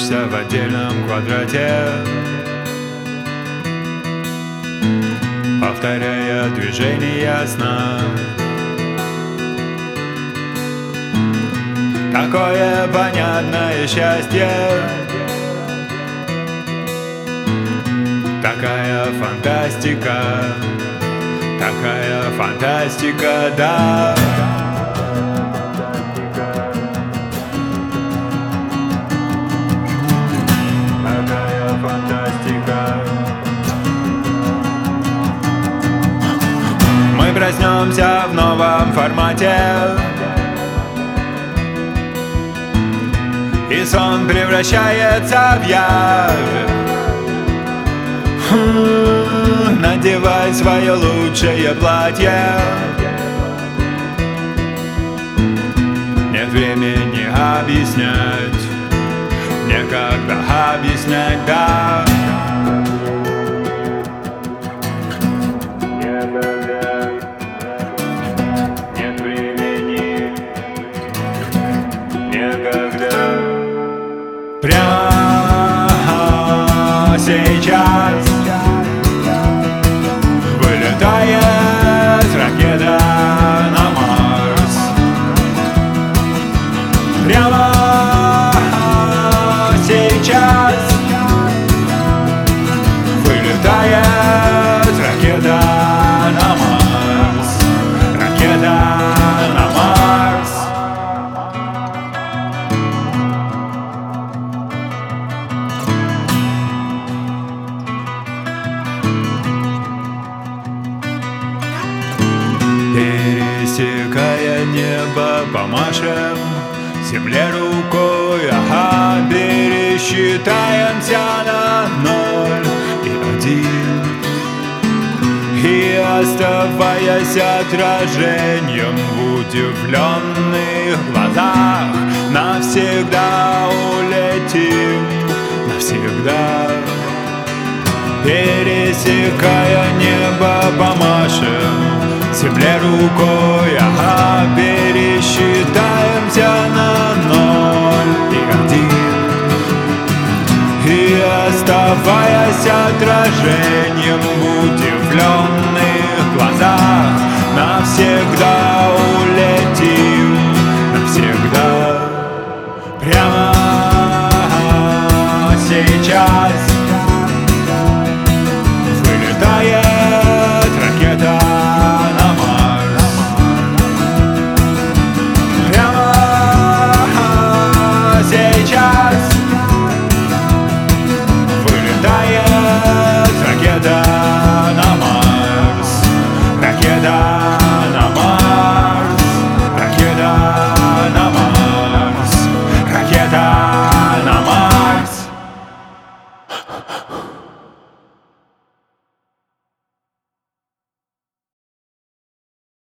прячемся в отдельном квадрате, повторяя движения сна. Такое понятное счастье, такая фантастика, да. Такая фантастика. Мы проснемся в новом формате, и сон превращается в явь. Надевай свое лучшее платье. Нет времени объяснять, некогда объяснять, да. Нет времени, некогда. Прямо сейчас вылетает ракета на Марс. Прямо сейчас вылетает ракета на Марс. Ракета на Марс. Пересекая небо, помашем земле рукой, ага, пересчитаемся на 0 и 1, и оставаясь отражением в удивленных глазах, навсегда улетим, навсегда. Пересекая небо, помашем земле рукой, ага, пересчитаемся на 0 и 1, и оставаясь отражением в удивленных глазах, навсегда улетим, навсегда. Прямо сейчас вылетает ракета на Марс. Прямо сейчас вылетает ракета на Марс. Ракета на Марс. Ракета на Марс. Ракета